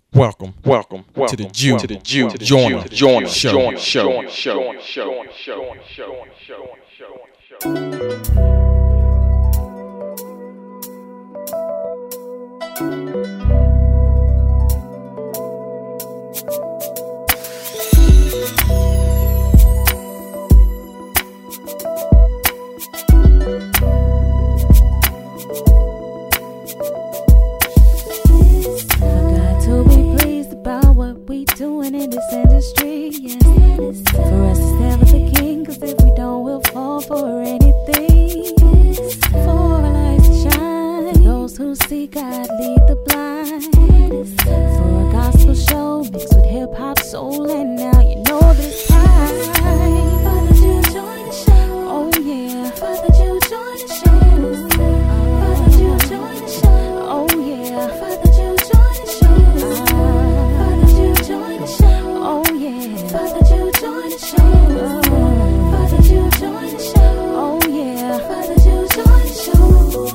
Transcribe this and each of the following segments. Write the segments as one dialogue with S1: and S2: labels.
S1: Welcome to the Jew Joiner Show.
S2: Doing in this industry, yes. For us to stand with the king, cause if we don't, we'll fall for anything. For our lights to shine, for those who see God lead the blind. For a gospel show mixed with hip hop, soul, and now you know this time. Father, you join the show. Oh yeah. Father, you join the show. Father, you join the show. Oh yeah. Father, you join the show. Oh yeah, Father, you join the show. Father, you join the show. Oh yeah, Father, you join the show.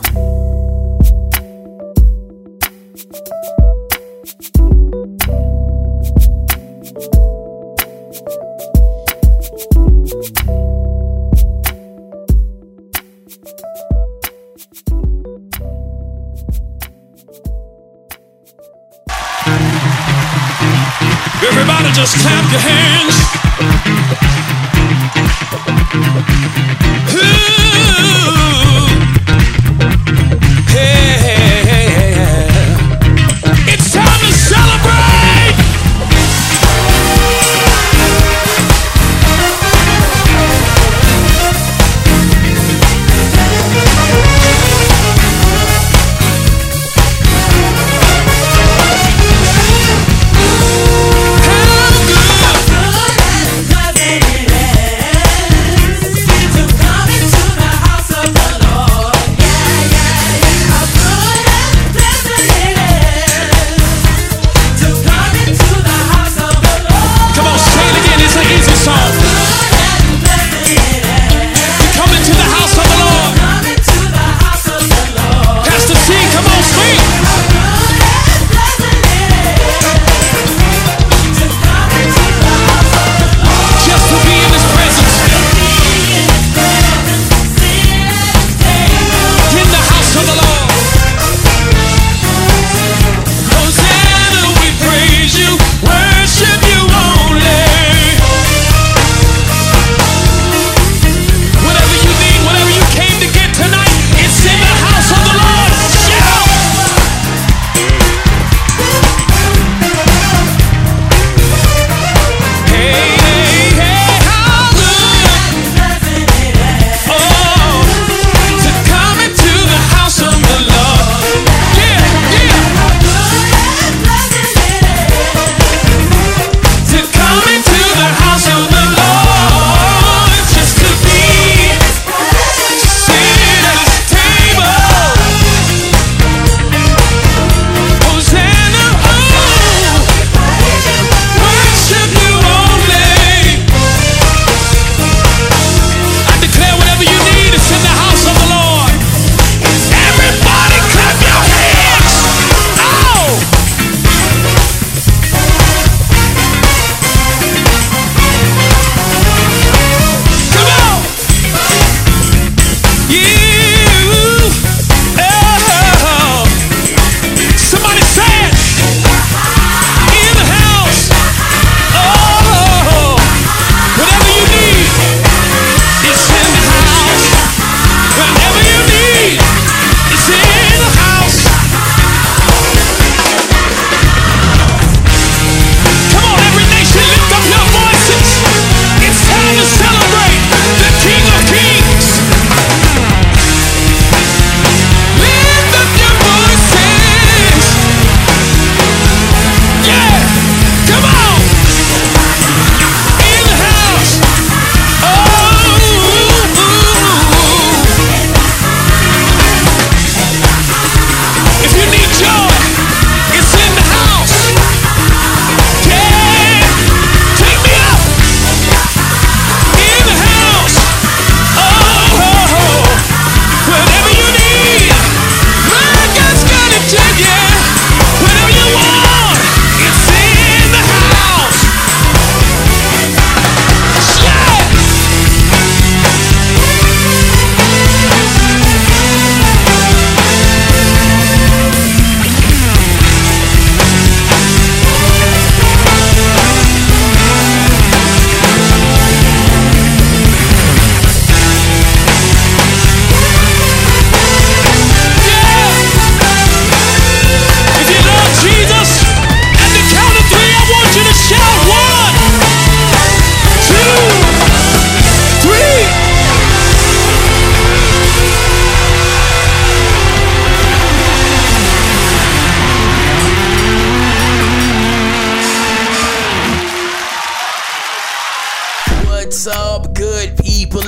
S3: Everybody just clap your hands. Ooh. Hey, hey, hey, hey. It's time to celebrate.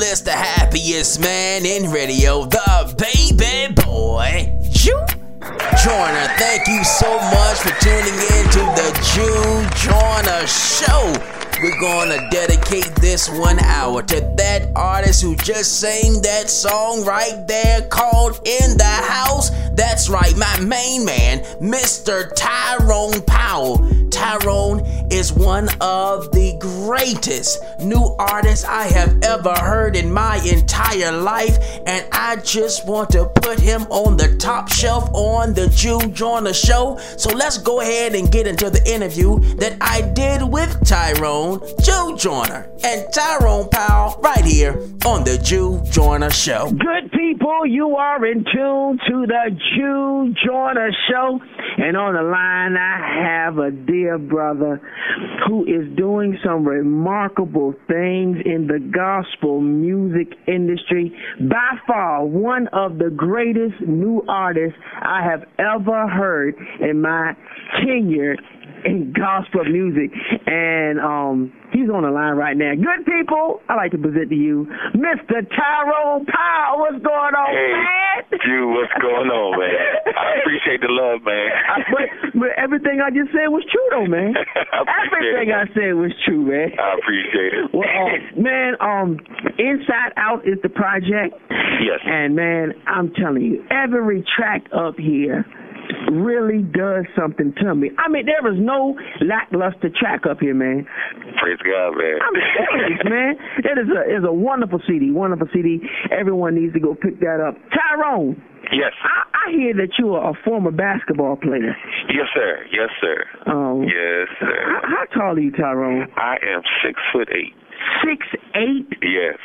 S4: list, the happiest man in radio, the baby boy, Jew Joyner. Thank you so much for tuning in to the Jew Joyner Show. We're gonna dedicate this 1 hour to that artist who just sang that song right there called In the House. That's right, my main man, Mr. Tyrone Powell. Tyrone is one of the greatest new artists I have ever heard in my entire life, and I just want to put him on the top shelf on the Jew Joyner Show. So let's go ahead and get into the interview that I did with Tyrone, Jew Joyner, and Tyrone Powell right here on the Jew Joyner Show.
S5: Good people, you are in tune to the Jew Joyner Show, and on the line I have a dear brother who is doing some remarkable things in the gospel music industry. By far, one of the greatest new artists I have ever heard in my tenure in gospel music. And he's on the line right now. Good people, I'd like to present to you Mr. Tyrone Powell. What's going on, man?
S6: Jew, what's going on, man? I appreciate the love, man.
S5: But everything I just said was true, though, man. Everything I said was true, man.
S6: I appreciate it.
S5: Well, man, Inside Out is the project.
S6: Yes.
S5: And, man, I'm telling you, every track up here really does something to me. I mean, there is no lackluster track up here, man.
S6: Praise God, man.
S5: I'm serious, man. It is a wonderful CD, wonderful CD. Everyone needs to go pick that up. Tyrone.
S6: Yes.
S5: I hear that you are a former basketball player.
S6: Yes, sir. Yes, sir. Yes, sir.
S5: How tall are you, Tyrone?
S6: I am 6'8".
S5: 6'8"?
S6: Yes.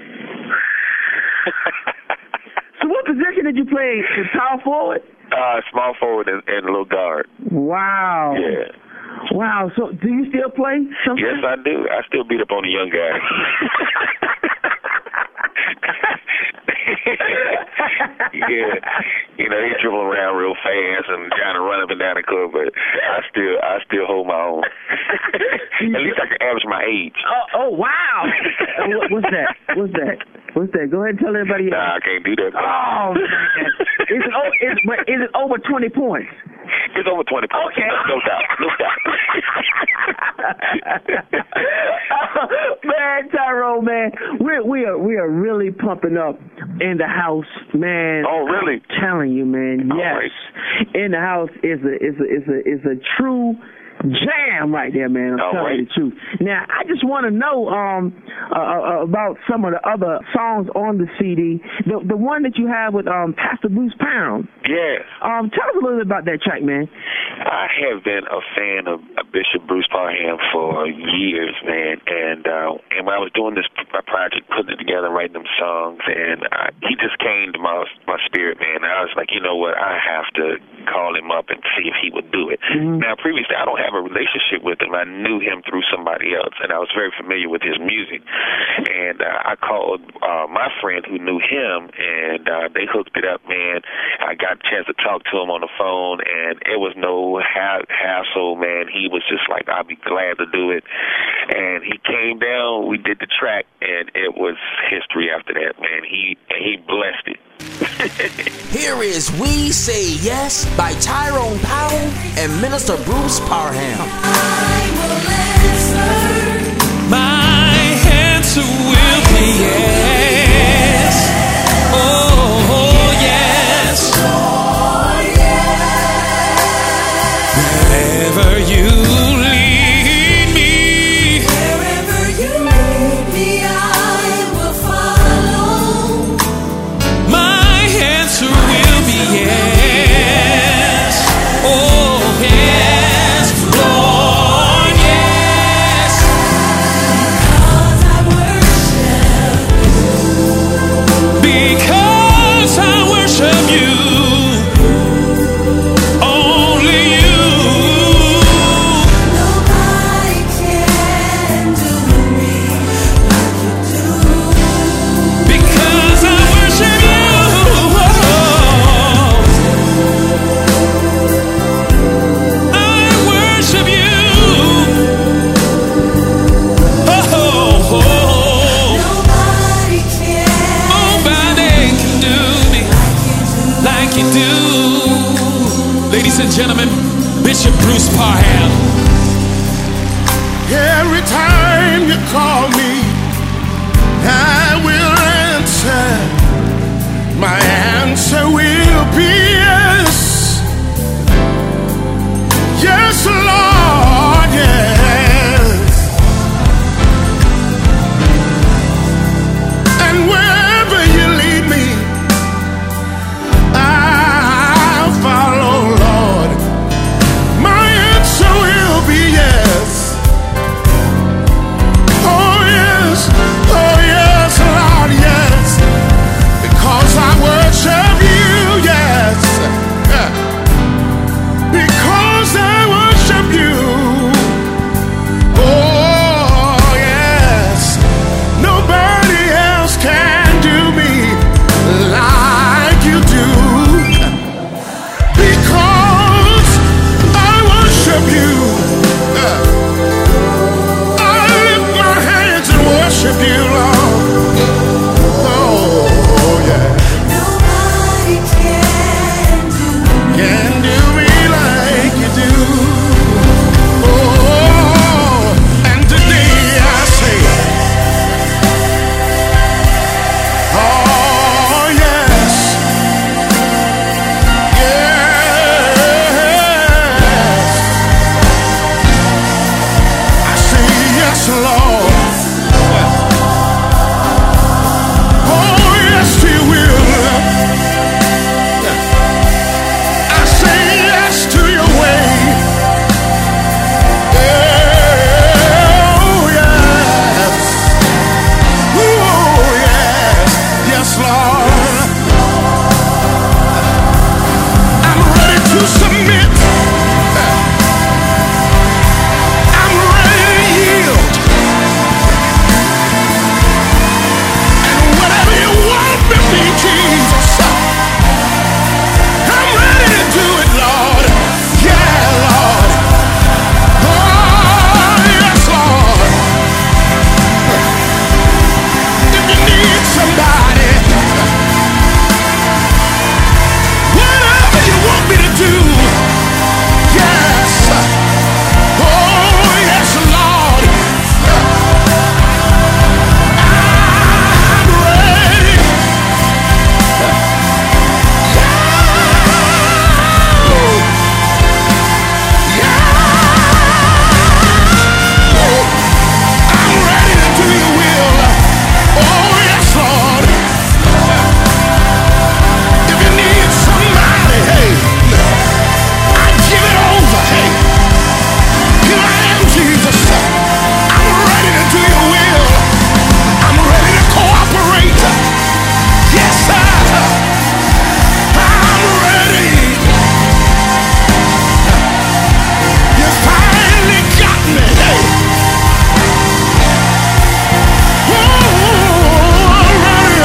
S5: So what position did you play? In power forward?
S6: Small forward and a little guard.
S5: Wow.
S6: Yeah.
S5: Wow. So do you still play something?
S6: Yes, I do. I still beat up on the young guys. Yeah. You know, they dribble around real fast and trying to run up and down the court, but I still hold my own. At least I can average my age.
S5: Oh wow. What's that? Go ahead and tell everybody.
S6: Nah, I can't do that.
S5: Oh, man. Is it over 20 points?
S6: It's over 20 points.
S5: Okay.
S6: No doubt.
S5: Man, Tyrone, man, we are really pumping up In the House, man.
S6: Oh, really?
S5: I'm telling you, man. Yes.
S6: Right.
S5: In the House is a true jam right there, man. I'm telling you the truth. Now, I just want to know about some of the other songs on the CD. The one that you have with Pastor Bruce Parham.
S6: Yes.
S5: Tell us a little bit about that track, man.
S6: I have been a fan of Bishop Bruce Parham for years, man. And when I was doing this project, putting it together, writing them songs, and he just came to my spirit, man. I was like, you know what? I have to call him up and see if he would do it. Mm-hmm. Now, previously, I don't have a relationship with him. I knew him through somebody else, and I was very familiar with his music. And I called my friend who knew him, and they hooked it up, man. I got a chance to talk to him on the phone, and it was no hassle, man. He was just like, I'll be glad to do it. And he came down, we did the track, and it was history after that, man. He blessed it.
S4: Here is We Say Yes by Tyrone Powell and Minister Bruce Parham.
S3: I will answer. My answer will be yes. Oh, yes. Oh, yes. Wherever you lead me, wherever you lead me, I will follow. My answer will be yes. Oh, yes. Lord, yes. Because I worship you.
S7: call me, I will answer. My answer will be yes. Yes, Lord, yes. And wherever you lead me, I'll follow, Lord. My answer will be yes. Oh yes, Lord, yes. Because I worship you, yes. Because I worship you. Oh yes. Nobody else can do me like you do. Because I worship you. I lift my hands and worship you, Lord. Oh yeah.
S2: Nobody
S7: Can do me like you do. Oh, and today I say, oh yes, yes. I say yes, Lord. Oh yes, He will. I say yes to your way. Oh yes. Oh yes. Yes, Lord. I'm ready to submit. I'm ready to yield. And whatever you want me to be, Jesus, I'm ready to do it, Lord. Yeah, Lord. Oh, yes, Lord. If you need somebody, whatever you want me to do, yes. Oh, yes, Lord. I'm ready. I'm ready to do your will. Oh, yes, Lord. If you need somebody, hey, I give it over. Hey, here I am, Jesus. I'm ready to do your will. I'm ready to cooperate. Yes, sir. I'm ready. You finally got me. Hey. Oh, I'm ready.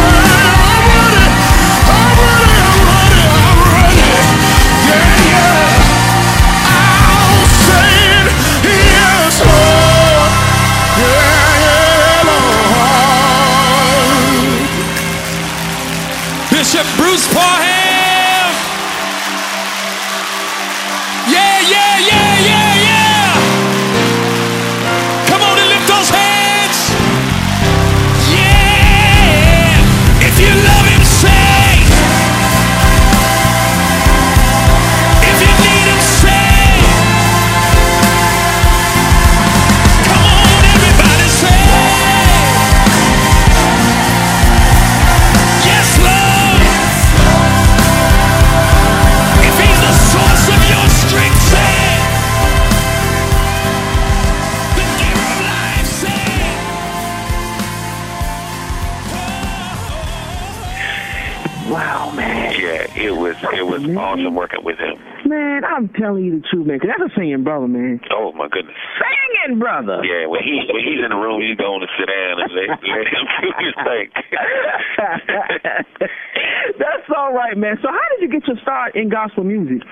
S7: Yeah, yeah. I'll say it. Yes, Lord. Yeah, Lord.
S3: Bishop Bruce Parham. Yeah, yeah, yeah, yeah, yeah. Come on and lift those hands. Yeah. If you love him, say. If you need him, say. Come on, everybody, say. Yes, Lord. If he's the source of your strength, say. The giver of life, say.
S5: Wow, man.
S6: Yeah, it was awesome working with him.
S5: Man, I'm telling you the truth, man, 'cause that's a singing brother, man.
S6: Oh my goodness.
S5: Singing brother.
S6: Yeah, when he's in the room, you go on and sit down and let him do his thing.
S5: That's all right, man. So how did you get your start in gospel music?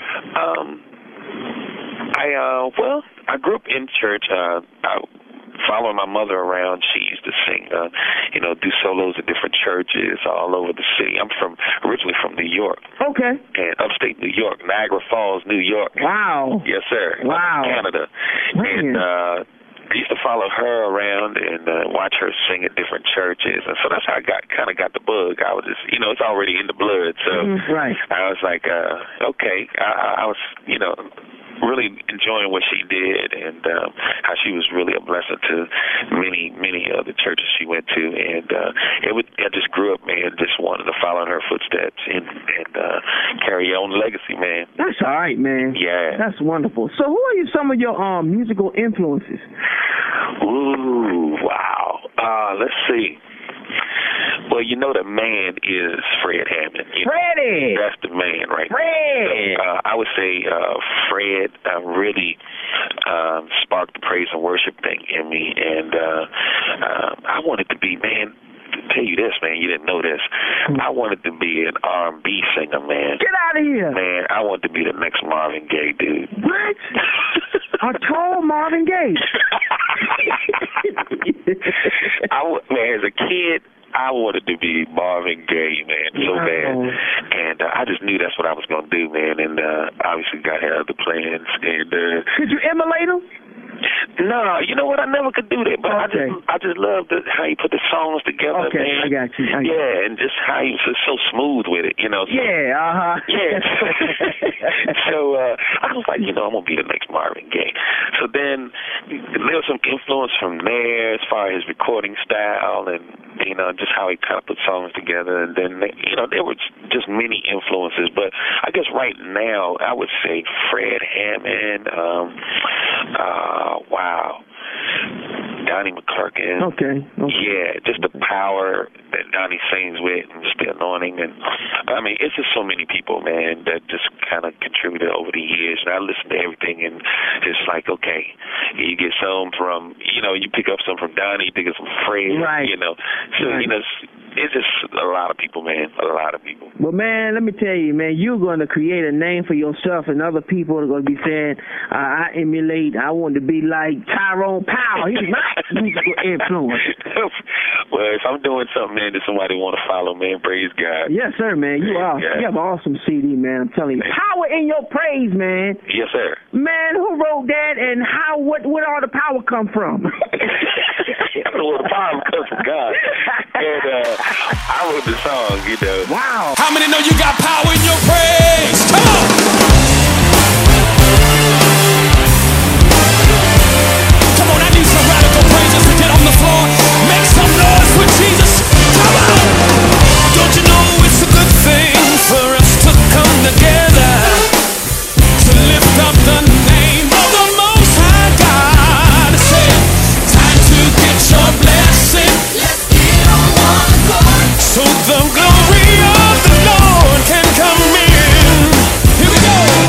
S6: I grew up in church. I following my mother around. She used to sing, do solos at different churches all over the city. I'm originally from New York.
S5: Okay.
S6: And upstate New York, Niagara Falls, New York.
S5: Wow.
S6: Yes, sir.
S5: Wow.
S6: Canada.
S5: Man.
S6: And I used to follow her around and watch her sing at different churches, and so that's how I kind of got the bug. I was just, it's already in the blood, so
S5: right.
S6: I was like, okay. I was, really enjoying what she did and how she was really a blessing to many of the churches she went to, and I just grew up, man, just wanted to follow in her footsteps and carry on the legacy, man.
S5: That's all right, man.
S6: Yeah,
S5: that's wonderful. So, who are some of your musical influences?
S6: Ooh, wow. Let's see. Well, the man is Fred Hammond.
S5: Freddie!
S6: That's the man, right?
S5: Fred!
S6: So, I would say Fred really sparked the praise and worship thing in me, and I wanted to be, man, to tell you this, man, you didn't know this. I wanted to be an R&B singer, man.
S5: Get out of here!
S6: Man, I wanted to be the next Marvin Gaye, dude.
S5: What? I told Marvin Gaye.
S6: Man, as a kid, I wanted to be Marvin Gaye, man, so bad. And I just knew that's what I was going to do, man. And obviously God had other plans. And
S5: could you emulate him?
S6: No, you know what? I never could do that, but I just love how he put the songs together, man.
S5: I got you.
S6: Yeah, and just how he was so smooth with it, So,
S5: yeah,
S6: Yeah. So I was like, I'm gonna be the next Marvin Gaye. So then there was some influence from there as far as his recording style and just how he kind of put songs together. And then there were just many influences, but I guess right now I would say Fred Hammond. Wow. Donnie McClurkin.
S5: Okay.
S6: Yeah, just the power that Donnie sings with and just the anointing. And I mean, it's just so many people, man, that just kind of contributed over the years. And I listen to everything and it's like, okay, you get some from, you pick up some from Donnie, you pick up some Fred,
S5: right.
S6: So, it's just a lot of people, man, a lot of people.
S5: Well, man, let me tell you, man, you're going to create a name for yourself, and other people are going to be saying, I want to be like Tyrone Powell. He's my musical influence.
S6: Well, if I'm doing something, man, that somebody want to follow, man, praise God.
S5: Yes, sir, man. You are. You have an awesome CD, man. I'm telling you. Power in your praise, man.
S6: Yes, sir.
S5: Man, who wrote that, and where all the power come from?
S6: I don't know where the power comes from, God. And I wrote the song,
S5: Wow.
S3: How many know you got power in your praise? Come on! Come on, I need some radical praises to get on the floor. Make some noise for Jesus. Come on! Don't you know it's a good thing for us to come together to lift up the name of the Most High God? Say, time to get your blessing. Let's get on one accord. So the glory of the Lord can come in. Here we go.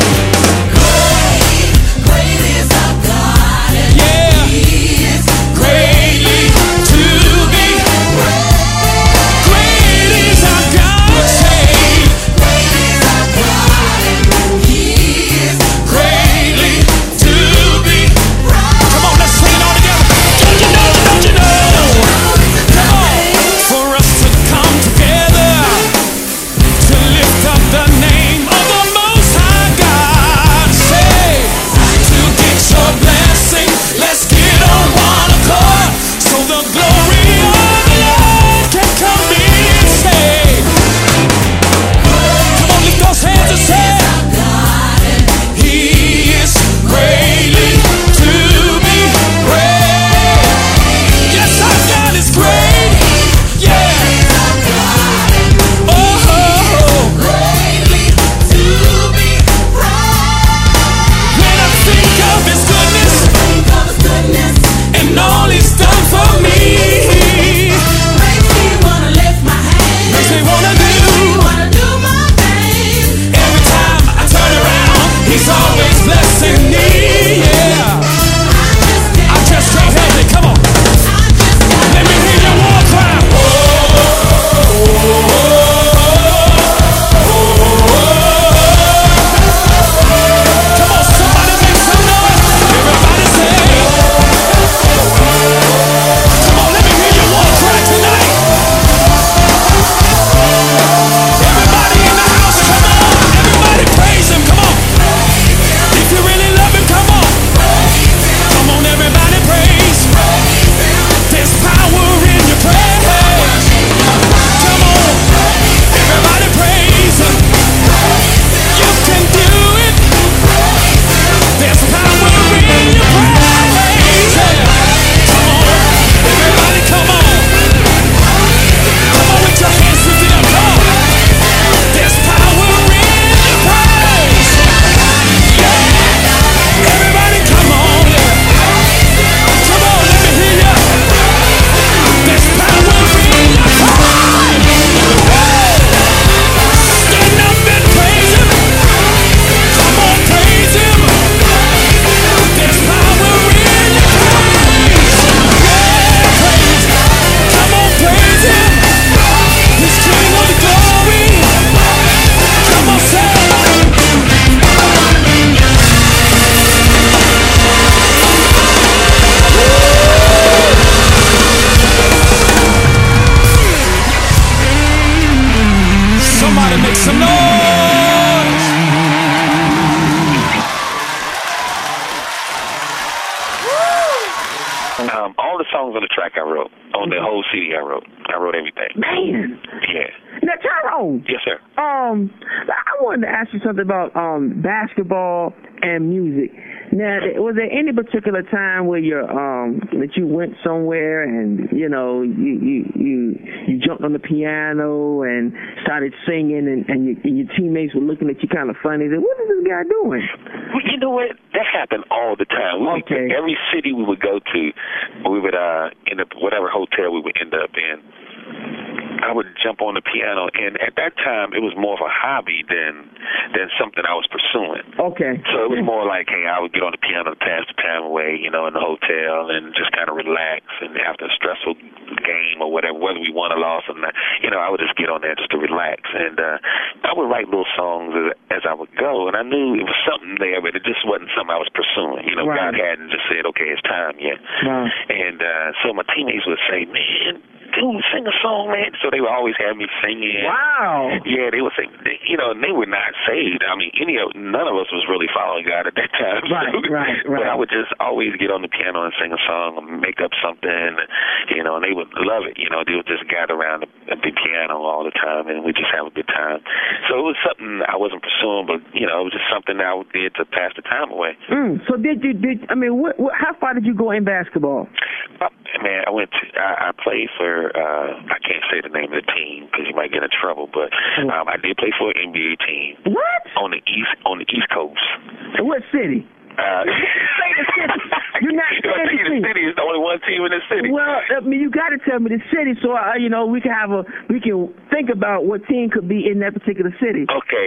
S6: All the songs on the track I wrote. On the whole CD I wrote. I wrote everything.
S5: Man.
S6: Yeah.
S5: Now, Tyrone.
S6: Yes, sir.
S5: I wanted to ask you something about basketball and music. Now, was there any particular time where that you went somewhere and you jumped on the piano and started singing and your teammates were looking at you kind of funny? They said, "What is this guy doing?"
S6: Well, you know what? That happened all the time. Every city we would go to, we would end up whatever hotel we would end up in. I would jump on the piano, and at that time, it was more of a hobby than something I was pursuing.
S5: Okay.
S6: So it was more like, hey, I would get on the piano to pass the time away, in the hotel, and just kind of relax. And after a stressful game or whatever, whether we won or lost or not, I would just get on there just to relax. And I would write little songs as I would go, and I knew it was something there, but it just wasn't something I was pursuing.
S5: Right.
S6: God hadn't just said, okay, it's time yet.
S5: Wow.
S6: And so my teammates would say, man, dude, sing a song, man. So they would always have me singing.
S5: Wow.
S6: Yeah, they would say, and they were not saved. I mean, none of us was really following God at that time.
S5: Right.
S6: But I would just always get on the piano and sing a song or make up something, and they would love it. They would just gather around the piano all the time, and we just have a good time. So it was something I wasn't pursuing, but, it was just something I did to pass the time away.
S5: So how far did you go in basketball?
S6: Man, I played for, I can't say the name of the team because you might get in trouble, but I did play for an NBA team.
S5: What?
S6: On the East Coast.
S5: In what city?
S6: Say
S5: the city. You're not saying
S6: the city is the only one team in the city.
S5: Well, you got to tell me the city so we can think about what team could be in that particular city.
S6: Okay.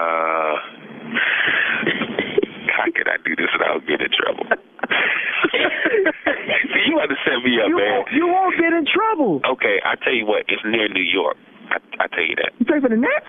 S6: How can I do this without getting in trouble? See, you want to set me up, man.
S5: You won't get in trouble.
S6: Okay, I tell you what, it's near New York. I tell you that.
S5: You play for the Nets?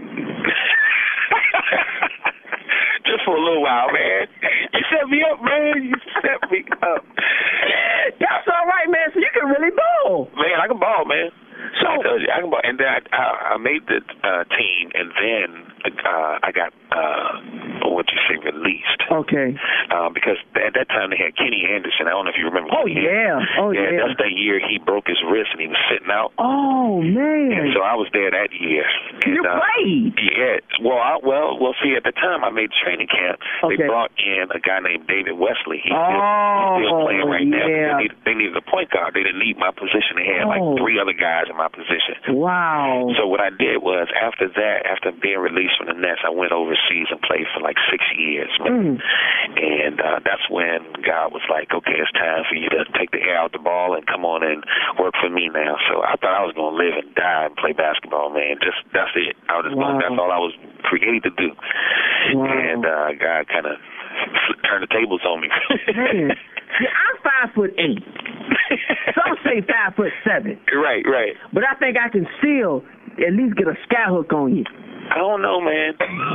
S6: Just for a little while, man. You set me up, man. You set me up.
S5: That's all right, man. So you can really ball.
S6: Man, I can ball, man.
S5: So
S6: I told you, I can ball. And then I made the team, and then I got released.
S5: Okay.
S6: Because at that time they had Kenny Anderson. I don't know if you remember.
S5: Oh, yeah.
S6: That's that year he broke his wrist and he was sitting out.
S5: Oh, man.
S6: And so I was there that year.
S5: You played?
S6: Yeah. Well, see, at the time I made training camp, they brought in a guy named David Wesley. He's still playing right now. They needed a point guard. They didn't need my position. They had like 3 other guys in my position.
S5: Wow.
S6: So what I did was, after that, after being released from the Nets, I went overseas and played for like 6 years, man. And that's when God was like, okay, it's time for you to take the air out the ball and come on and work for me now. So I thought I was going to live and die and play basketball, man. That's it. I was just going, that's all I was created to do.
S5: Wow.
S6: And God kind of turned the tables on me.
S5: Man. Yeah, I'm 5'8". Some say 5'7".
S6: Right.
S5: But I think I can still at least get a sky hook on you.
S6: I don't know, man.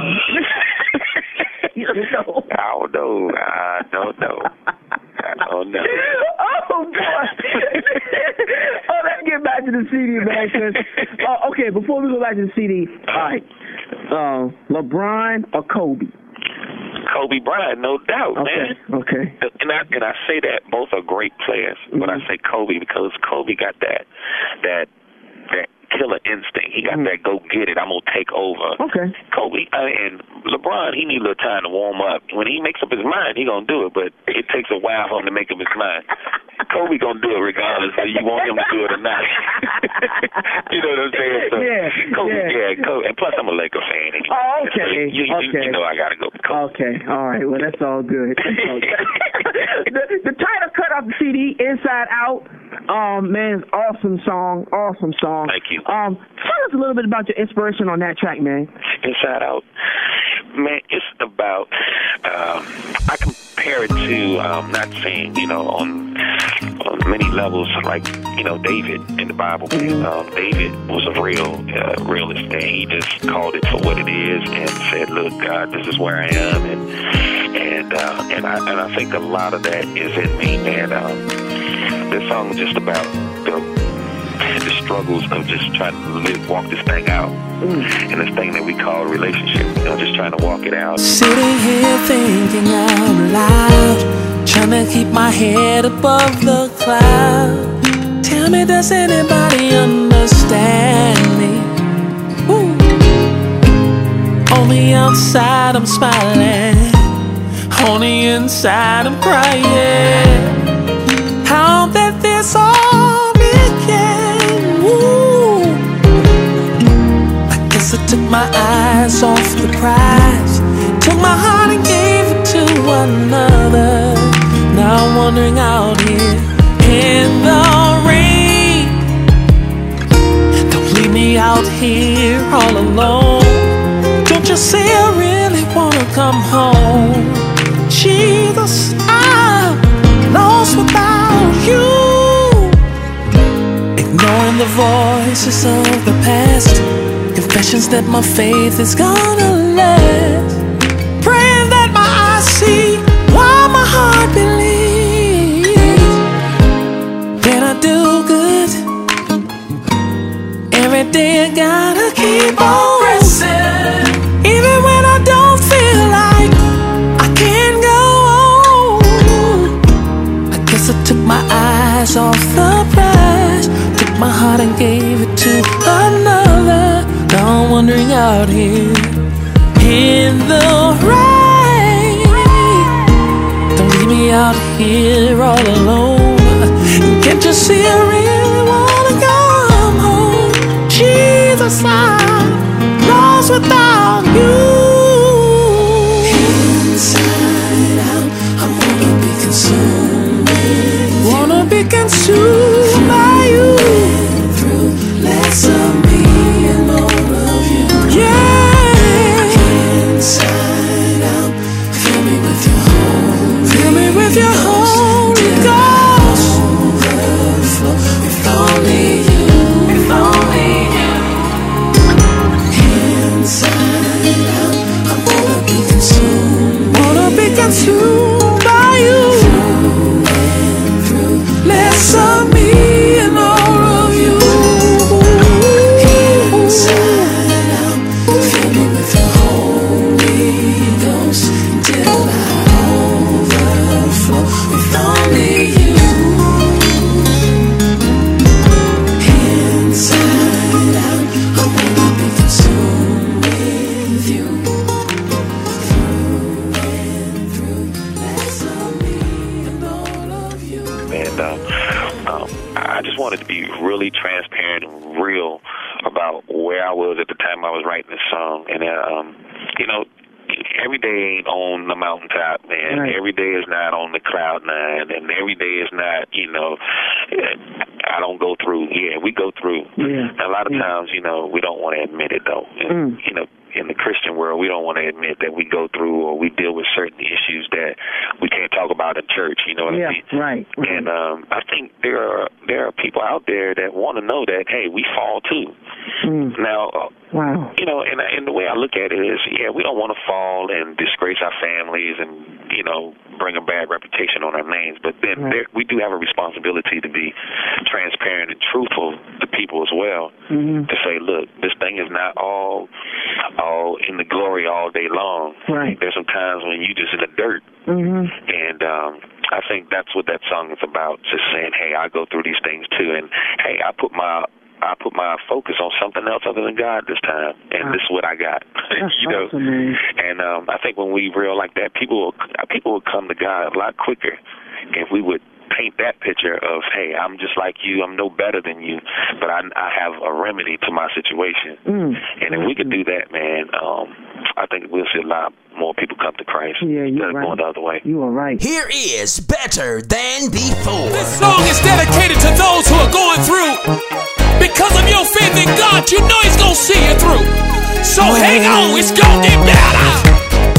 S5: You don't know?
S6: I don't know. Oh, no.
S5: Oh, boy. Let's get back to the CD, man. Okay, before we go back to the CD, all right. LeBron or Kobe?
S6: Kobe Bryant, no doubt, man.
S5: Okay.
S6: And I say that both are great players, but I say Kobe because Kobe got that killer instinct. He got that go get it, I'm gonna take over.
S5: Okay.
S6: Kobe and LeBron, he need a little time to warm up. When he makes up his mind, he gonna do it, but it takes a while for him to make up his mind. Kobe gonna do it regardless whether you want him to do it or not. You know what I'm saying? So, Kobe. And plus I'm a Laker fan anyway.
S5: Oh, okay.
S6: So you know I gotta go with Kobe.
S5: Okay, all right. Well, that's all good. The title cut off the CD, Inside Out. Man, awesome song.
S6: Thank you.
S5: Tell us a little bit about your inspiration on that track, man.
S6: Inside Out. Man, it's about, I compare it to, not saying, on many levels, like, David in the Bible. David was a realist, and he just called it for what it is and said, look, God, this is where I am. And I think a lot of that is in me, man. This song is just about the struggles of just trying to walk this thing out. And this thing that we call a relationship, just trying to walk it out.
S3: Sitting here thinking out loud, trying trying to keep my head above the clouds. Tell me, does anybody understand me? Ooh. On the outside I'm smiling, on the inside I'm crying. How that this all began. Ooh. I guess I took my eyes off the prize, took my heart and gave it to another. Now I'm wandering out here in the rain. Don't leave me out here all alone. Don't you say I really wanna come home. Jesus, I'm lost without you. Ignoring the voices of the past, confessions that my faith is gonna last. Praying that my eyes see while my heart believes. When I do good, every day I gotta keep on pressing. Even when I don't feel like I can go on. I guess I took my eyes off the prize, took my heart and gave it to another. Now I'm wandering out here in the rain. Don't leave me out here all alone. Can't you see I really wanna come home? Jesus, I'm lost without you. Inside out, I wanna be consumed with you. Wanna be consumed by you. Through less of me and more of you. Yeah. Inside out, fill me with your Holy, fill me with your Holy Ghost. Overflow, if only you, if only you. Inside out, I wanna be consumed by you. Through and through, less of me and more of you. Inside out, fill me with your Holy Ghost until I overflow with only you. Inside out, I wanna be consumed with you. Through and through, less of me and all of you.
S6: And I just wanted to be really transparent and real about where I was at the time I was writing this song. And, you know, every day ain't on the mountaintop, man. Right. Every day is not on the cloud nine, and every day is not, you know, I don't go through. Yeah, we go through. Yeah. And a lot of times, you know, we don't want to admit it, though. And, you know, in the Christian world, we don't want to admit that we go through or we deal with certain issues that we can't talk about in church. You know what I mean?
S5: Right.
S6: And I think there are people out there that want to know that, hey, we fall too. Now, wow. You know, and the way I look at it is, yeah, we don't want to fall and disgrace our families and, you know, bring a bad reputation on our names. But then we do have a responsibility to be transparent and truthful to people as well. To say, look, this thing is not all in the glory all day long. Right. There's some times when you just in the dirt. And I think that's what that song is about. Just saying, hey, I go through these things too, and hey, I put my focus on something else other than God this time, and this is what I got. You know, awesome, and I think when we real like that, people will come to God a lot quicker if we would paint that picture of, hey, I'm just like you, I'm no better than you, but I have a remedy to my situation. And if we could do that, man, I think we'll see a lot more people come to Christ instead of going the other way.
S5: You are right.
S4: Here is Better Than Before.
S3: This song is dedicated to those who are going through. Because of your faith in God, you know He's gonna see you through. So hang on, it's gonna get better.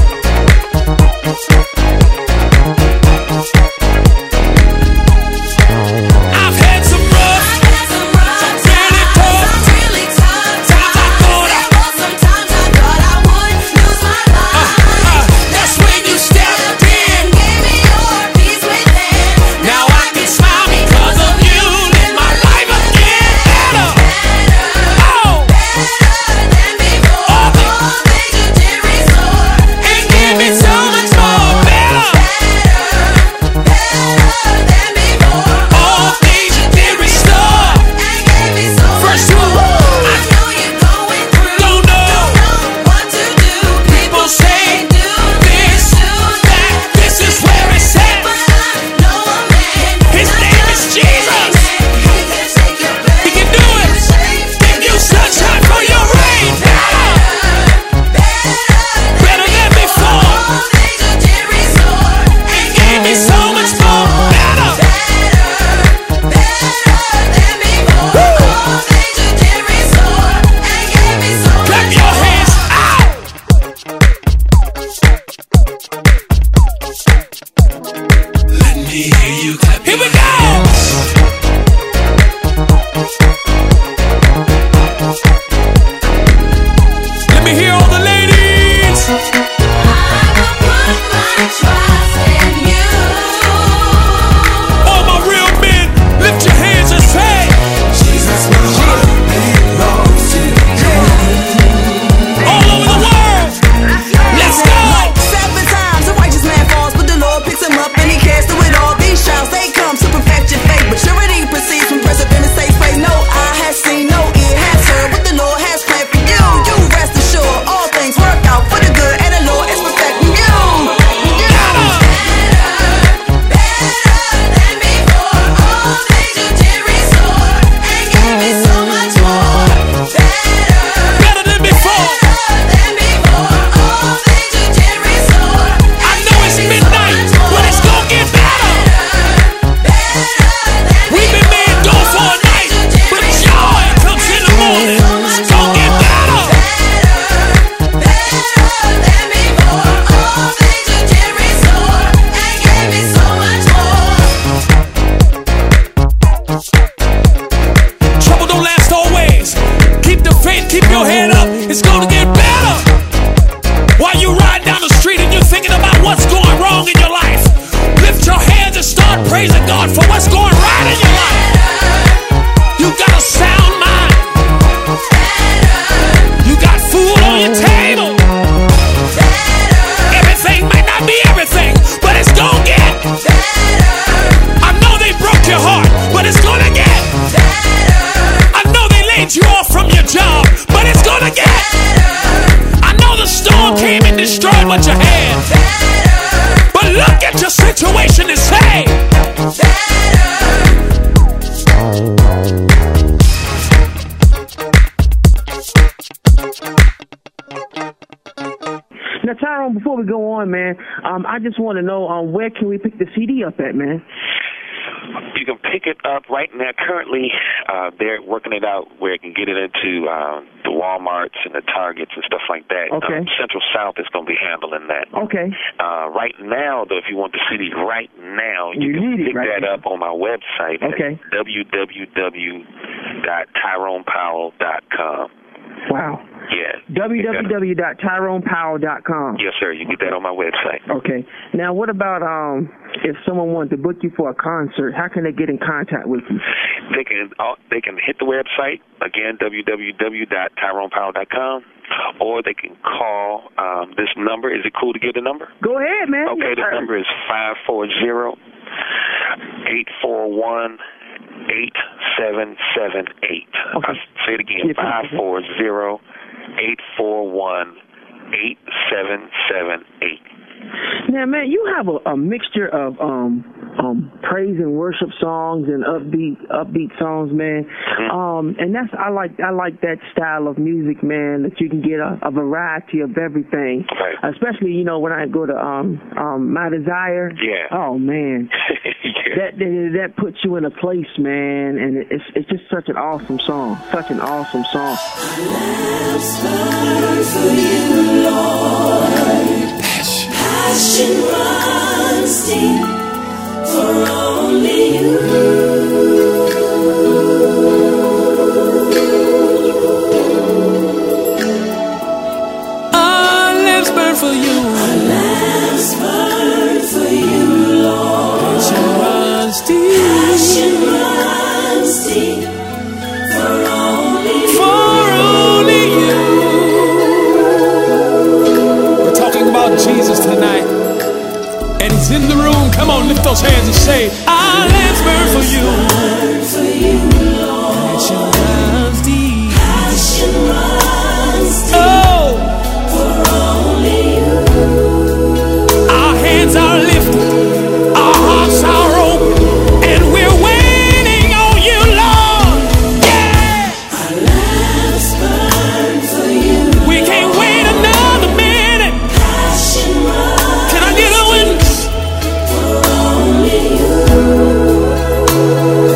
S3: I've had some rough, some really tough. Sometimes I thought I would lose my life. That's when you stepped in, gave me your peace within. Now I can smile because of you. Live my life again better. Oh, better than before. All things you did restore and give me so much more. hear you clap. Here we go. Let me hear all the ladies. I will put my trust in you. All my real men, lift your hands and say, Jesus, my heart belongs to you. All over the world, let's go.
S8: Like 7 times a righteous man falls, but the Lord picks him up and he cares through it all. These trials, they come to perfect your faith. Maturity proceeds from press up in a safe place. No eye has seen, no ear has heard what the Lord has planned for you. You rest assured, all things work out for the good, and the Lord is perfecting you.
S3: Keep your head up, it's gonna get better. While you ride down the street and you're thinking about what's going wrong in your life, lift your hands and start praising God for what's going right in your life. You got a sound mind. You got food on your table. Everything might not be everything, but it's gonna get better. I know they broke your heart, but it's gonna get better. I know they laid you off from your job, but it's gonna get better. I know the storm came and destroyed what you had, better. But look at your situation and say,
S5: Now, Tyrone, before we go on, man, I just want to know where can we pick the CD up at, man?
S6: You can pick it up right now. Currently, they're working it out where it can get it into the Walmarts and the Targets and stuff like that.
S5: Okay.
S6: Central South is going to be handling that.
S5: Okay.
S6: Right now, though, if you want the CD right now, you can pick that up on my website at www.tyronepowell.com.
S5: Wow.
S6: Yeah.
S5: www.tyronepowell.com.
S6: Yes, sir. You get that on my website.
S5: Okay. Now, what about if someone wanted to book you for a concert? How can they get in contact with you?
S6: They can hit the website, again, www.tyronepowell.com, or they can call this number. Is it cool to give the number?
S5: Go ahead, man.
S6: Okay, the number is 540-841-8778.
S5: Okay.
S6: I'll say it again, 540-841-8778.
S5: Now, man, you have a mixture of praise and worship songs and upbeat songs, man. Mm-hmm. And I like that style of music, man. That you can get a variety of everything.
S6: Right.
S5: Especially, when I go to My Desire.
S6: Yeah.
S5: Oh man, yeah. That puts you in a place, man, and it's just such an awesome song. Such an awesome song.
S2: For you, Lord. Passion runs deep for only you.
S3: Our lips burn for you.
S2: Our lips burn for you, Lord.
S3: Passion runs deep.
S2: Passion runs deep for only you.
S3: About Jesus tonight, and he's in the room. Come on, lift those hands and say, our lips burn for you. Passion runs deep.
S2: Passion runs deep.
S3: Oh,
S2: for only you.
S3: Our hands are lifted, our hearts are open, and we're waiting on you, Lord. Yeah.
S2: Our lips burn for you.
S3: We can't wait another minute. Can I get a witness?
S2: For only you.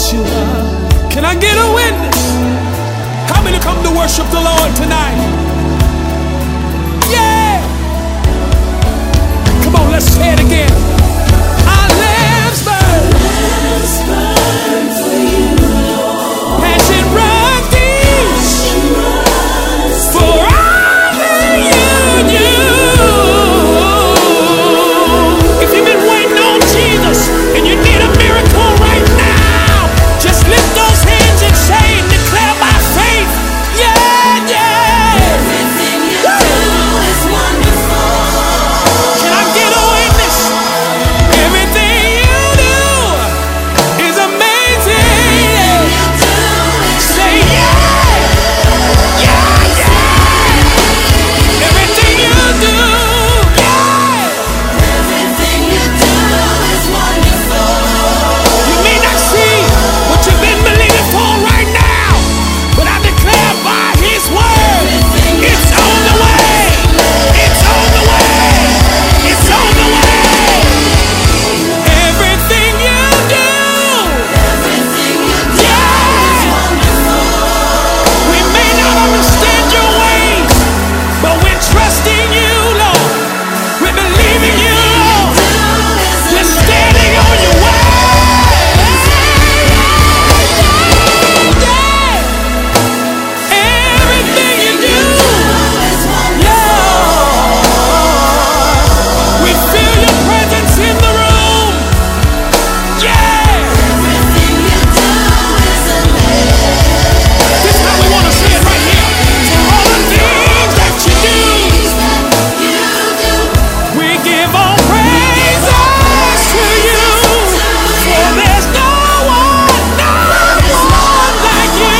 S3: Can I get a witness? How many come to worship the Lord tonight? Yeah! Come on, let's say it again. Our lives burn for you, Lord. Passion runs deep for only you. If you've been waiting on Jesus and you need a miracle right now, just lift those hands and say and declare by faith, yeah, yeah. Everything you do is wonderful. Can I get a witness? Everything you do is amazing. Say yeah, yeah, yeah. Everything you do, yeah. Everything you do is wonderful. You may not see what you've been believing for right now, but I declare by His word, it's on the way. It's on the way. It's on the way. Everything you do, yeah. We may not understand your ways, but we're trusting you, Lord. We're believing you, Lord. We're standing on your word. Everything you do, Lord. We feel your presence in the room. Yeah. Everything you do is amazing. This is how we want to say it right here. For all the things that you do, we give all praises to you. For there's no one like you.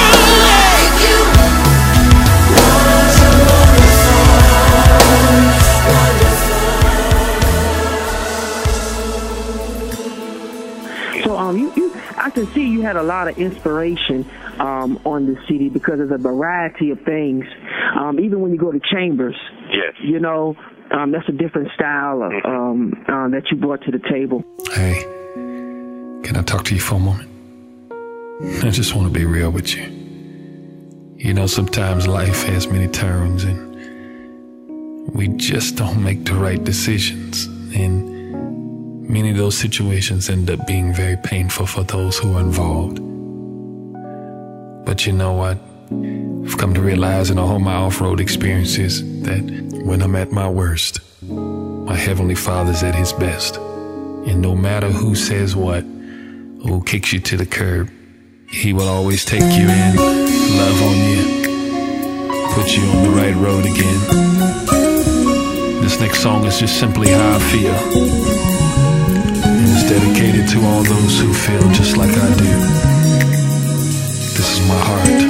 S5: So I can see you had a lot of inspiration on this CD because there's a variety of things. Even when you go to Chambers,
S6: Yes.
S5: you know, that's a different style of, that you brought to the table.
S9: Hey, can I talk to you for a moment? I just want to be real with you. You know, sometimes life has many turns and we just don't make the right decisions. And many of those situations end up being very painful for those who are involved. But you know what? I've come to realize in all my off-road experiences that when I'm at my worst, my Heavenly Father's at His best. And no matter who says what, who kicks you to the curb, He will always take you in, love on you, put you on the right road again. This next song is just simply how I feel. And it's dedicated to all those who feel just like I do. This is my heart.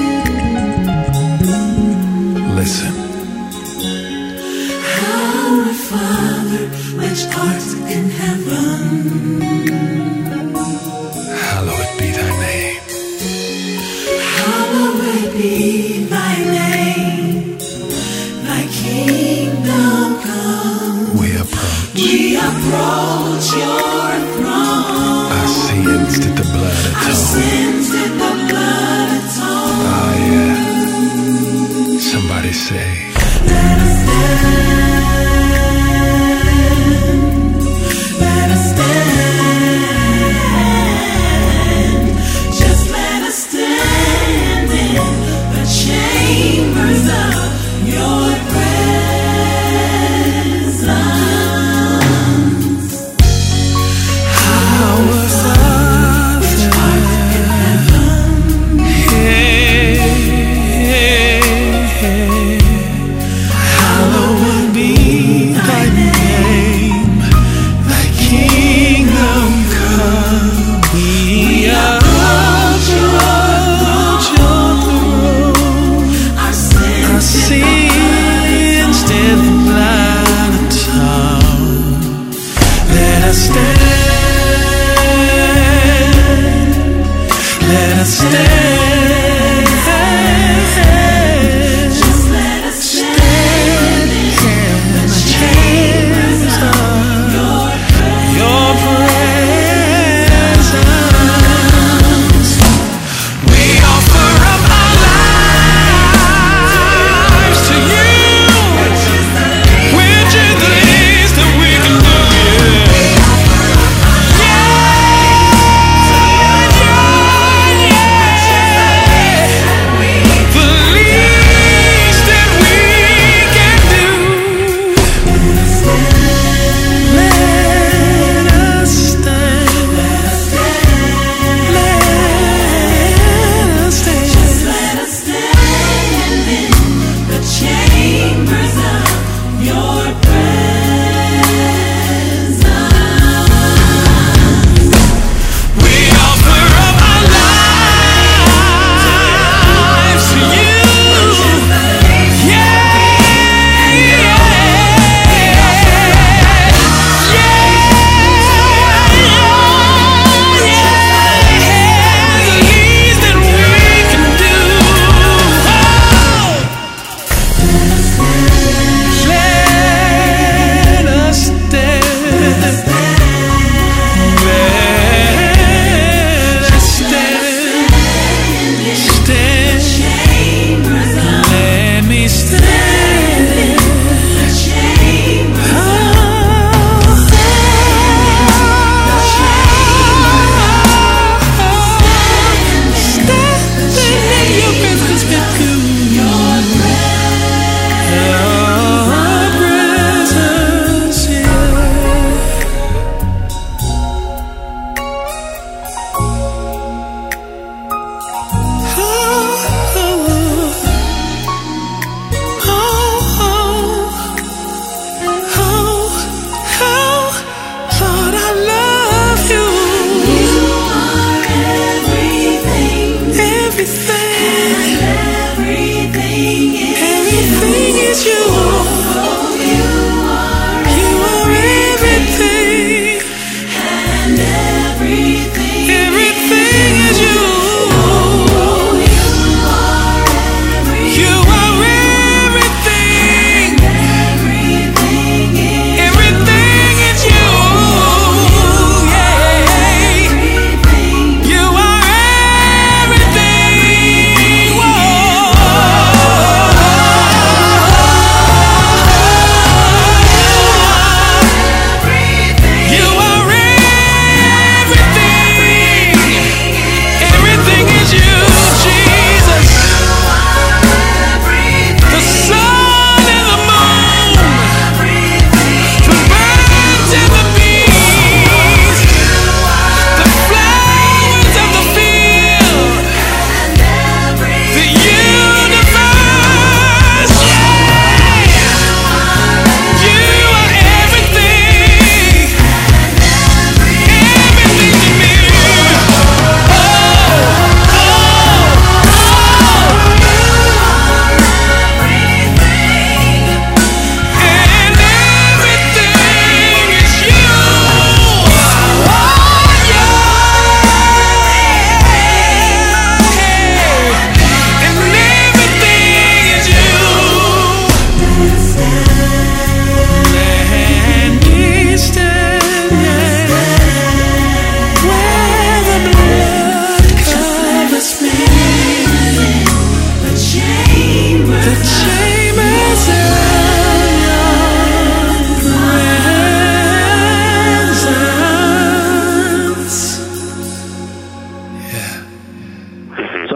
S9: Listen.
S10: Our Father, which art in heaven,
S9: Hallowed be thy name.
S10: hallowed be thy name. Thy kingdom come.
S9: We approach.
S10: We approach your throne.
S9: Our sins did the blood
S10: Our
S9: atone.
S10: sins did the blood atone.
S9: Oh yeah. Somebody say.
S10: Let us stand. Let us stand. Just let us stand in the chambers of your presence. Our Father, which art in heaven, hallowed be thy name. Thy kingdom come. We approach your throne. Our sins did the blood atone. Let us stand. Let us stand. Just let us stand in the chambers of your presence.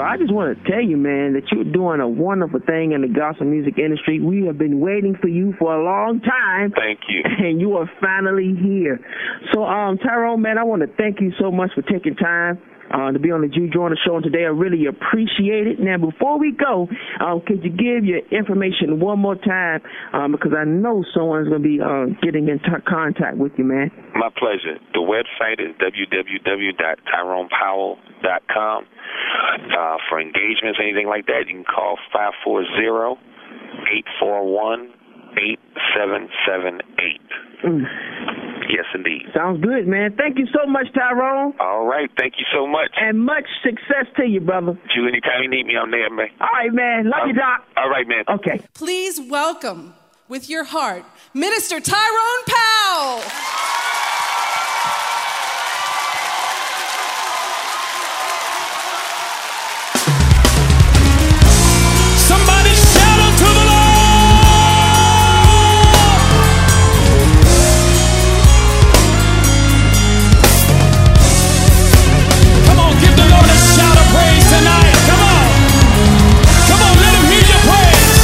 S5: I just want to tell you, man, that you're doing a wonderful thing in the gospel music industry. We have been waiting for you for a long time.
S6: Thank you.
S5: And you are finally here. So, Tyrone, man, I want to thank you so much for taking time to be on the Jew Joyner Show today. I really appreciate it. Now, before we go, could you give your information one more time? Because I know someone's going to be getting in contact with you, man.
S6: My pleasure. The website is www.tyronepowell.com. For engagements, anything like that, you can call 540-841-8778. Yes, indeed.
S5: Sounds good, man. Thank you so much, Tyrone.
S6: All right. Thank you so much.
S5: And much success to you, brother.
S6: You, anytime you need me, I'm there, man.
S5: All right, man. Love you, Doc.
S6: All right, man.
S5: Okay.
S11: Please welcome, with your heart, Minister Tyrone Powell.
S3: Somebody shout out to the Lord. Come on, give the Lord a shout of praise tonight. Come on. Come on, let him hear your praise.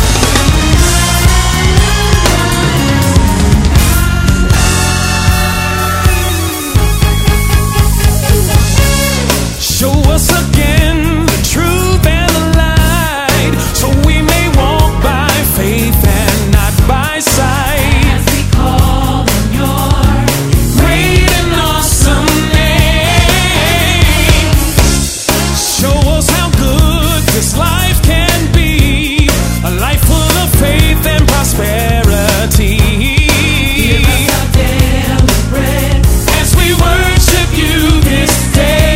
S3: Show us again the truth and the light, so we may walk by faith and not by sight. As we call on your great and awesome name, show us how good this life can be, a life full of faith and prosperity. Give us our daily bread as we worship you this day.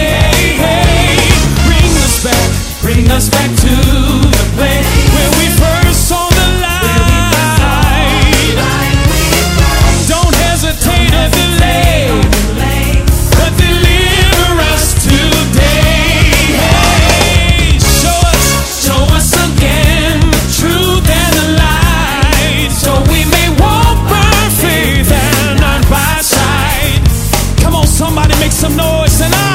S3: Bring us back to the place where we first saw the light. Don't hesitate or delay, but deliver us today. Hey, show us again the truth and the light, so we may walk by faith and not by sight. Come on, somebody make some noise tonight.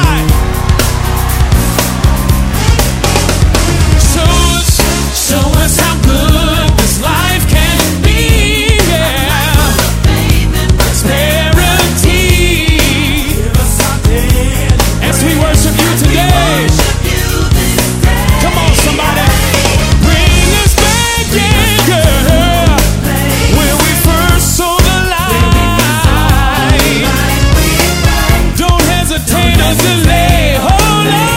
S3: Show us how good this life can be, yeah. Prosperity. As we worship you today. Come on, somebody. Bring us back, yeah, girl, where we first saw the light. Don't hesitate or delay. Hold on.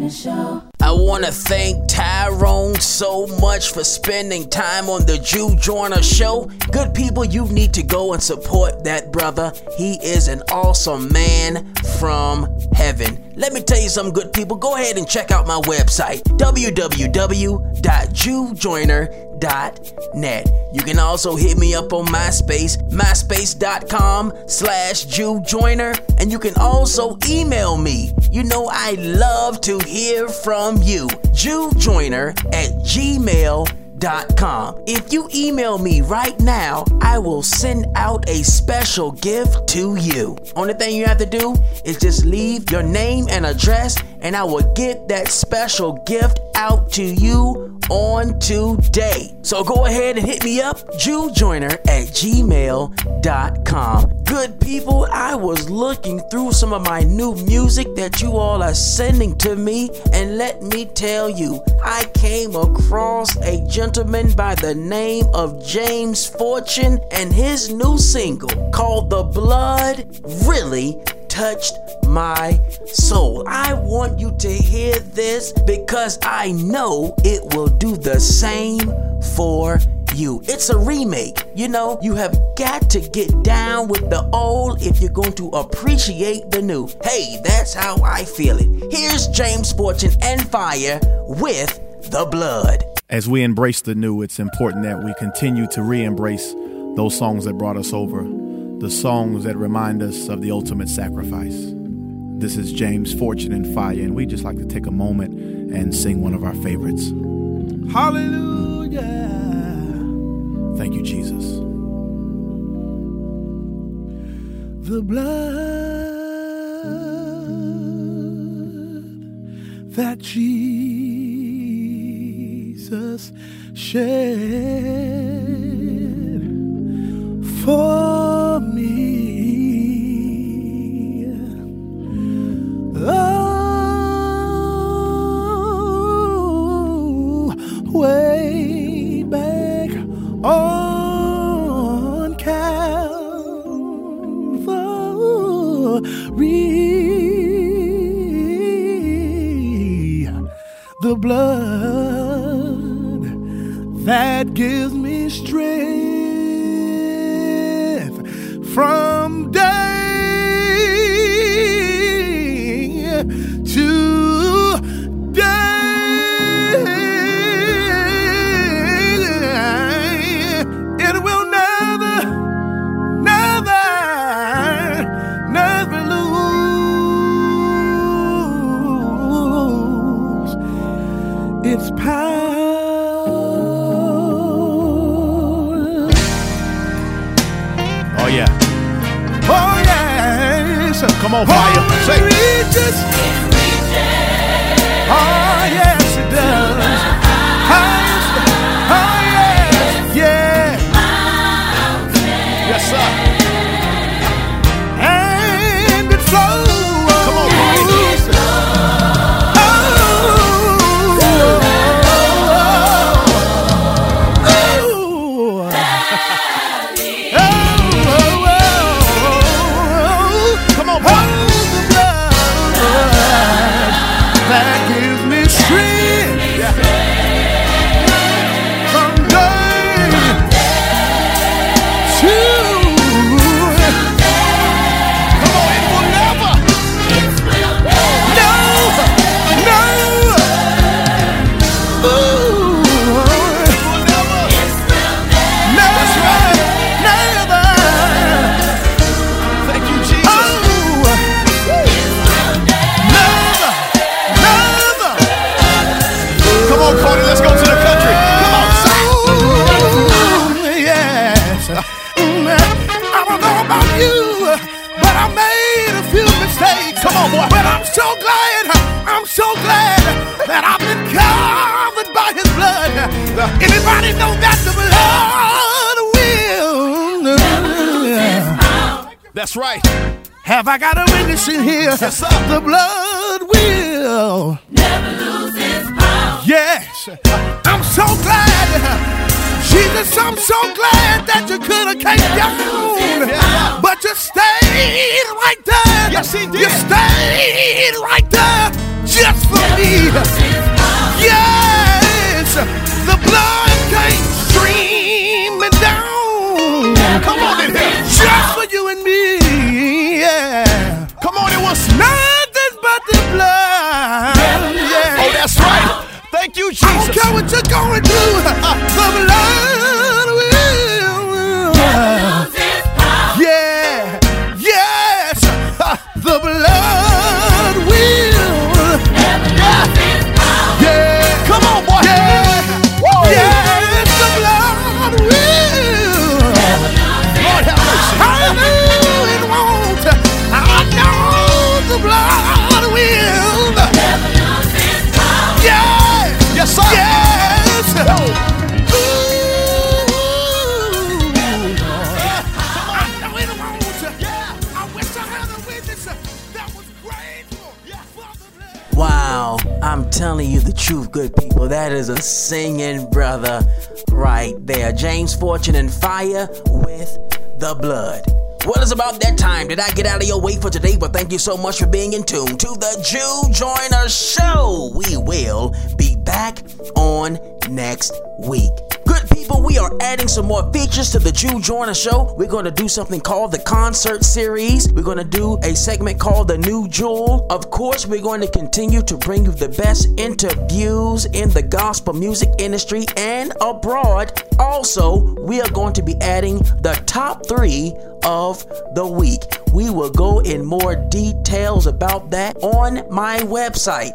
S2: Joyner Show.
S4: I want to thank Tyrone so much for spending time on the Jew Joyner Show. Good people, you need to go and support that brother. He is an awesome man from heaven. Let me tell you something, good people. Go ahead and check out my website, www.jewjoyner.net. You can also hit me up on MySpace, myspace.com/JewJoyner. And you can also email me. You know I love to hear from you. JewJoyner@gmail.com. If you email me right now, I will send out a special gift to you. Only thing you have to do is just leave your name and address, and I will get that special gift out to you on today. So go ahead and hit me up, JewJoyner@gmail.com. Good people, I was looking through some of my new music that you all are sending to me, and let me tell you, I came across a gentleman by the name of James Fortune, and his new single called The Blood really touched my soul. I want you to hear this because I know it will do the same for you. It's a remake. You know, you have got to get down with the old if you're going to appreciate the new. Hey, that's how I feel it. Here's James Fortune and Fire with The Blood.
S12: As we embrace the new, it's important that we continue to re-embrace those songs that brought us over, the songs that remind us of the ultimate sacrifice. This is James Fortune and Fire, and we just like to take a moment and sing one of our favorites. Hallelujah. Thank you, Jesus. The blood that Jesus shed for me. Oh, way back on Calvary, the blood that gives me strength from day to day. It will never, never, never lose its power. Oh yeah. Oh yes. Come on, Fire. Say it. Reaches. Oh yes, it does. Oh yes, yeah. Yes, sir. And it flows. Come on, Fire. Anybody know that the blood will? That's right. Have I got a witness in here? Yes, sir. The blood will never lose its power. Yes. I'm so glad, Jesus, I'm so glad that you could have came down, but you stayed right there. Yes, he did. You stayed right there just for me. me. Yes, the blood came streaming down. Come on in here. Just for you and me. Yeah. Come on, it was nothing but the blood. Yeah.
S7: Oh, that's right. Thank you, Jesus.
S12: I don't care what you're going through. The blood will. Yeah. Yes. The blood will. Yeah.
S7: Come on, boy.
S12: Yeah.
S7: Woo.
S12: Yes, the blood will.
S7: Lord have mercy.
S12: I know it won't. I know the blood will. Yeah.
S7: Yes, sir.
S12: Yes.
S4: Wow, I'm telling you the truth, good people. That is a singing brother right there. James Fortune and Fire with The Blood. Well, it's about that time. Did I get out of your way for today? But thank you so much for being in tune to the Jew Joyner Show. We will be back on next week. Good people, we are adding some more features to the Jew Joyner Show. We're going to do something called the concert series. We're going to do a segment called the New Jewel. Of course, we're going to continue to bring you the best interviews in the gospel music industry and abroad. Also, we are going to be adding the top 3 of the week. We will go in more details about that on my website,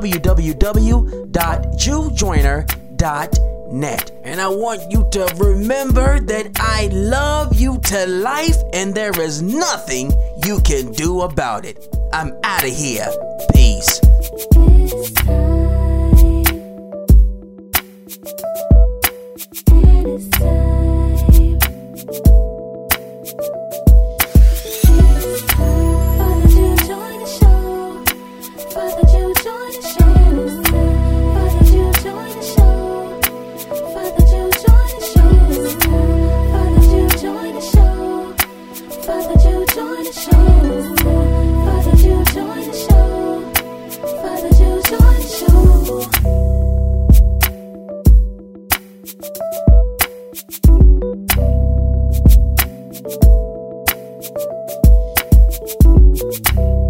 S4: www.jewjoyner.net. And I want you to remember that I love you to life and there is nothing you can do about it. I'm out of here. Peace.
S2: Show.